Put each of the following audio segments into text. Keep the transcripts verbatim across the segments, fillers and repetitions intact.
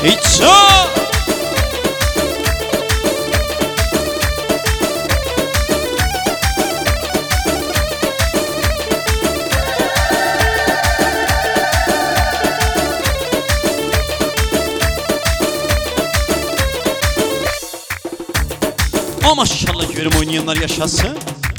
İço. Ama maşallah görüm oynayanlar yaşasın.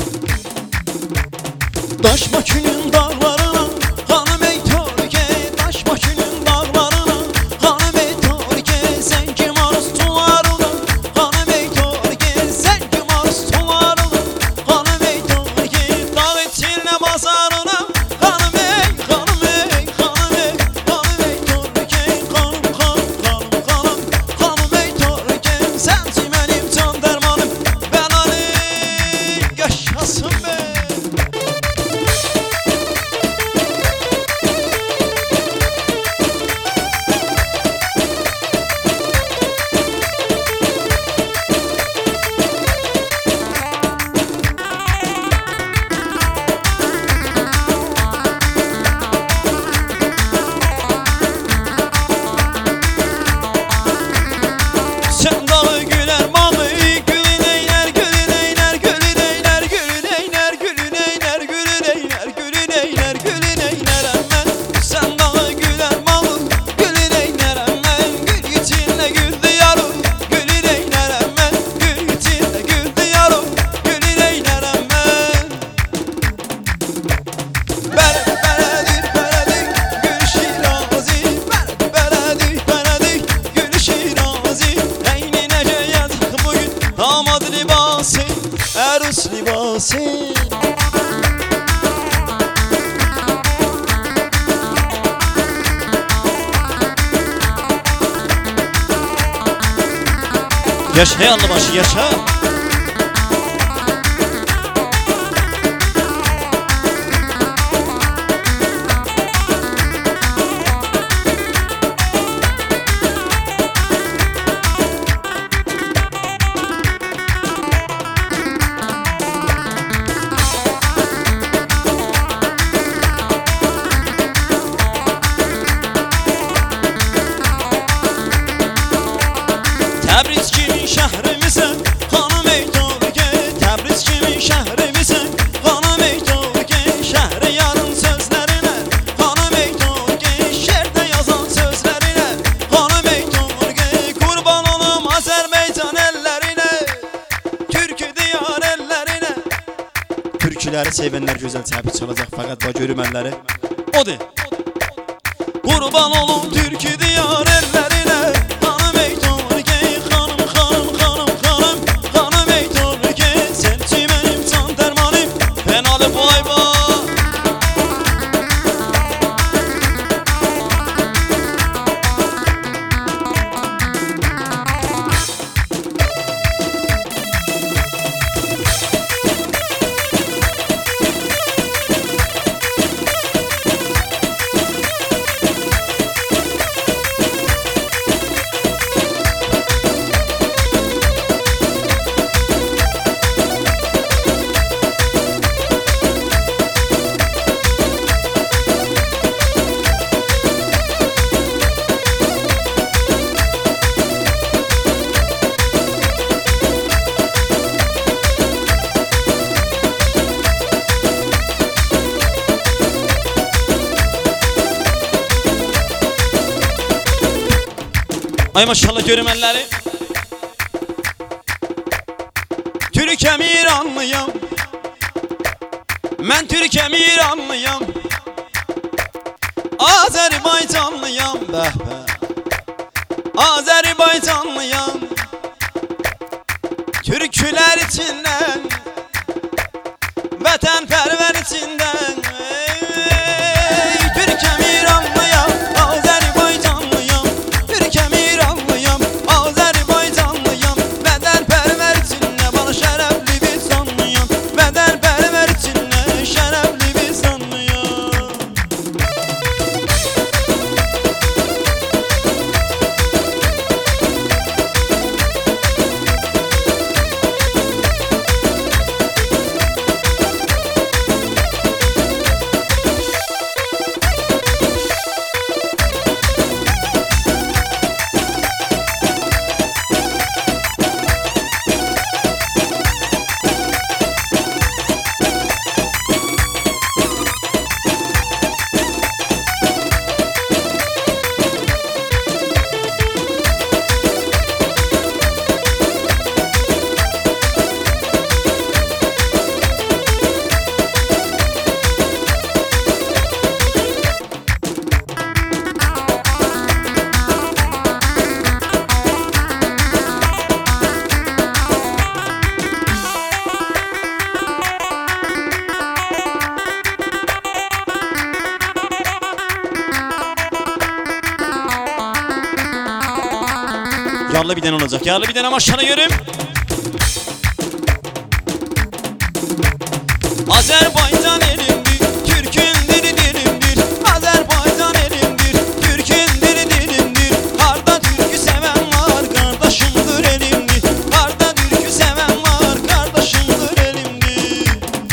Daş maçının dağlarına hanım ey Türkiye, daş maçının dağlarına hanım ey Türkiye, sen kim arzularına hanım ey Türkiye, sen kim arzularına hanım ey Türkiye, dağ içine bazarına hanım ey, hanım ey, hanım ey, hanım ey Türkiye, hanım hanım hanım hanım hanım ey Türkiye, sensin benim can dermanım, ben Ali yaşasın be. Sen dağı güler malı, gülün eyler, gülün eyler, gülün eyler, gülün eyler, gülün eyler, gülün eyler, gülün eyler, gülün eyler emmen. Sen dağı güler malı, gülün eyler emmen, gül içinde gül diyarım, gülün eyler emmen, gül içinde gül diyarım, gülün eyler emmen. Beredik beredik beredik gül şirazi, beredik beredik beredik gül şirazi. Eyni neceyet bugün damat libası, erus libası. Yaşa yanlı başı yaşa. Təbriz kimin şəhrimisən, xanım ey Türkiyə, Təbriz kimin şəhrimisən, xanım ey Türkiyə, şəhri yarın sözlərinə, xanım ey Türkiyə, şeirdə yazan sözlərinə, xanım ey Türkiyə, qurban olum Azərbaycan ellərinə, türkü diyar ellərinə. Türküləri sevənlər gözəl təbrik çalacaq, fəqət bax görüm əlləri. Odur. Qurban olum türkü diyar ellərinə, xanım ey Türkiyə, xanım xanım xanım xanım xanım ey Türkiyə, sensin mənim can dərmanım, mən Ali Boyba. Ay maşallah görüm əlləri. Türkəm İranlıyam, mən Türkəm İranlıyam, Azərbaycanlıyam, bəh bəh, Azərbaycanlıyam. Türkülər içindən, vətənpərvər içindən, ey, Türkəm İranlıyam, Azərbaycanlıyam, Türkəm İranlıyam, Azərbaycanlıyam, vətənpərvər içindən, bana şərəfli bir sanlıyam, vətənpərvər içindən, şərəfli bir sanlıyam. Yarlı bir tane olacak. Yarlı bir tane maşallah görüm. Azerbaycan elimdir, Türk'ün dili dilimdir. Azerbaycan elimdir, Türk'ün dili dilimdir. Harda Türk'ü seven var, kardeşimdir elimdir. Harda Türk'ü seven var, kardeşimdir elimdir.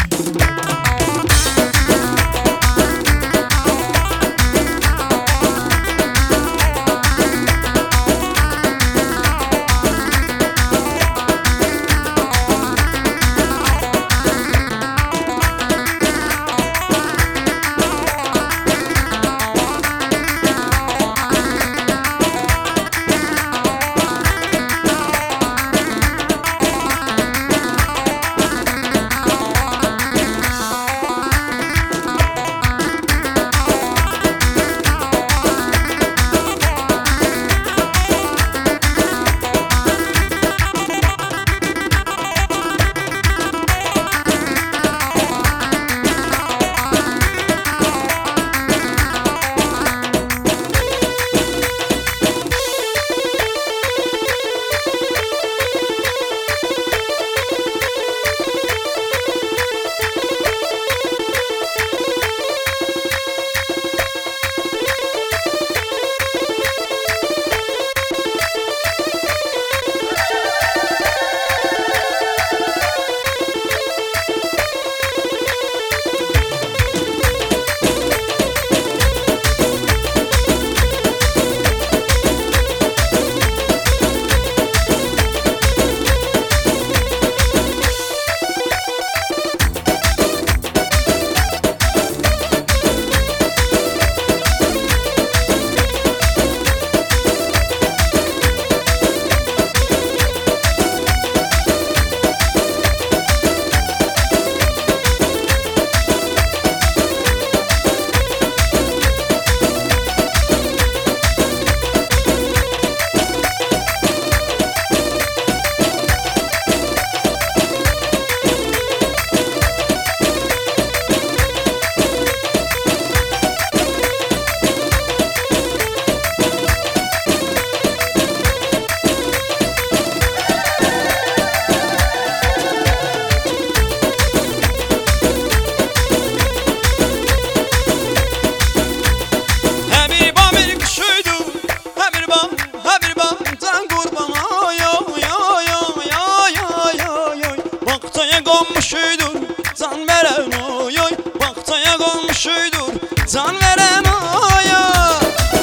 Konmuşuydur can veren oy oy. Baktaya konmuşuydur can veren oy oy.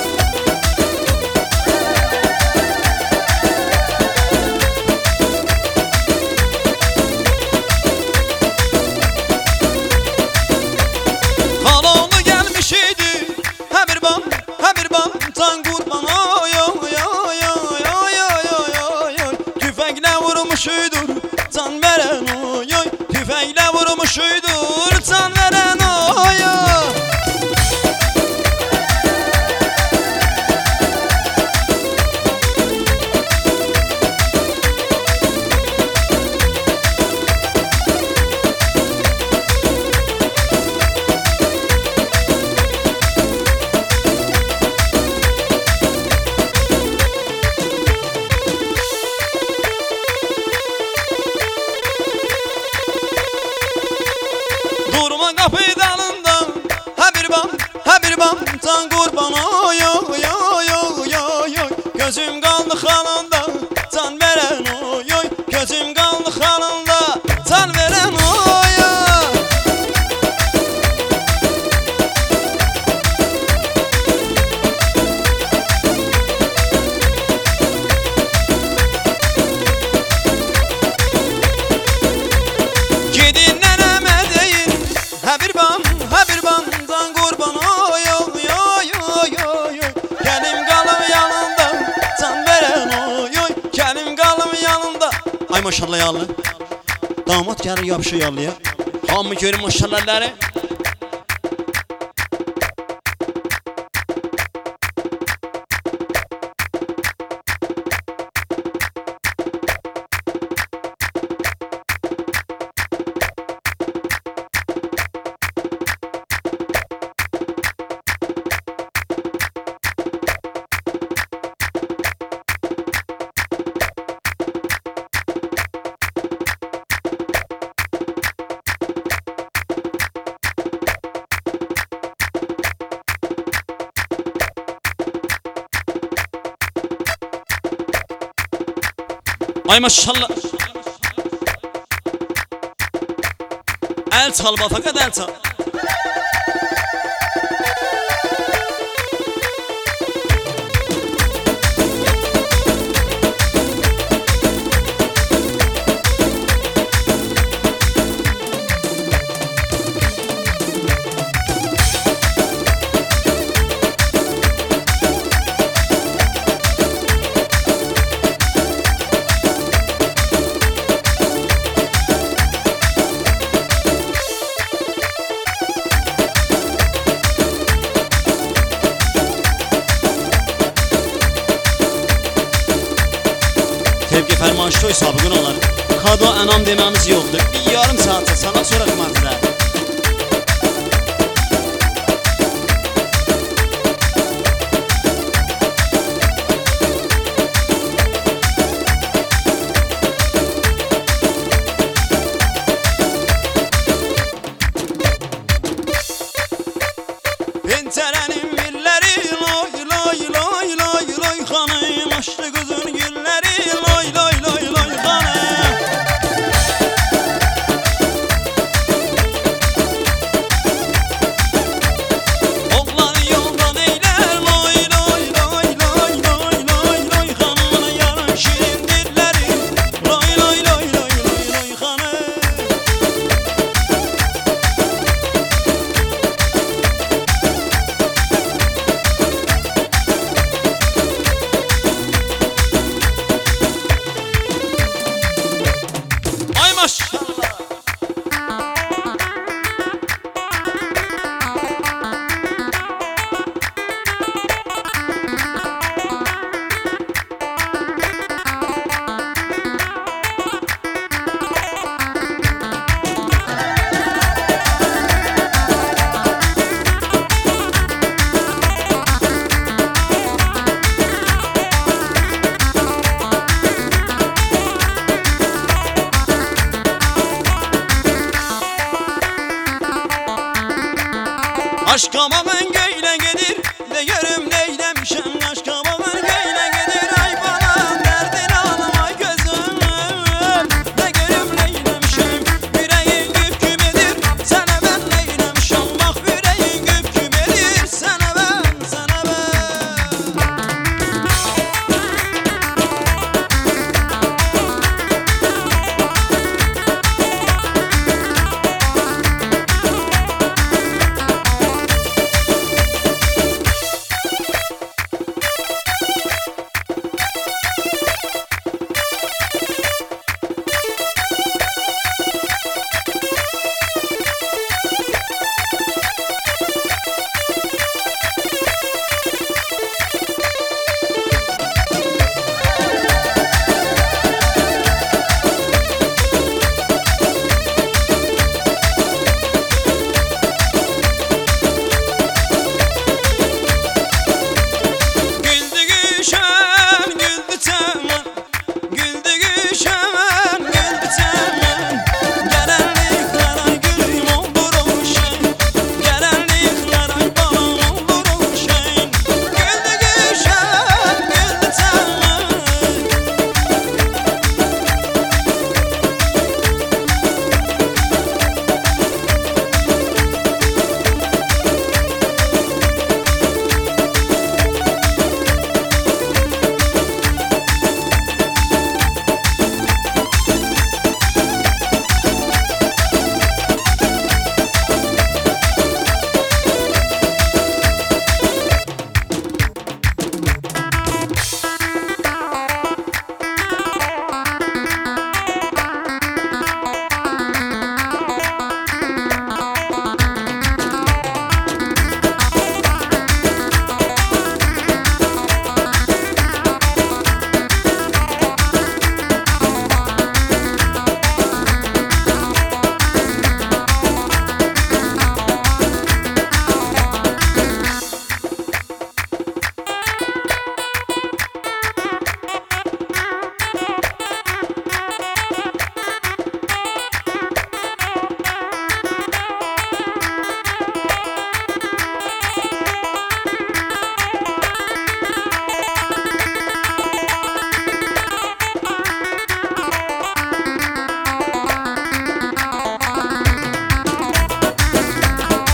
Haloğlu gelmiş idi he bir bam he bir bam can kurban oy oy oy oy oy oy oy oy. Tüfekle vurmuşuydur can veren oy oy. Tüfekle vurmuşuydur can veren oy oy. Durma kapı dalında he bir bam he bir bam can kurban oy oy oy oy oy oy. Gözüm kaldı halında can veren oy oy. Gözüm kaldı halında can veren oy oy. Gidin neneme deyin he bir bam he bir bam can kurban oy oy oy oy oy. Kelim kalım yanında can veren oy oy. Kelim kalım yanında. Ay maşallah yallı. Damat gelir yapışıyor yallıya. Hamı görün maşallahları. Ay maşallah. El çal bak, fakat el çal. Tevki ferman şoy sabıqın olar. Kado enam dememiz yoktur. Bir yarım saate sana sonra kımartılar.